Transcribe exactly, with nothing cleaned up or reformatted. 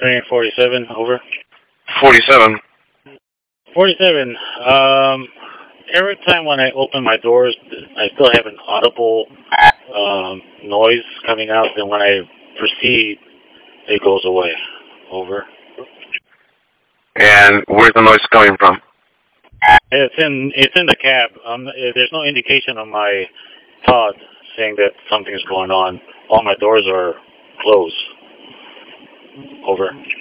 Train forty-seven, over. forty-seven. forty-seven, um, every time when I open my doors, I still have an audible um, noise coming out, and when I proceed, it goes away. Over. And where's the noise coming from? It's in it's in the cab. Um, there's no indication on my T O D saying that something is going on. All my doors are closed. Over.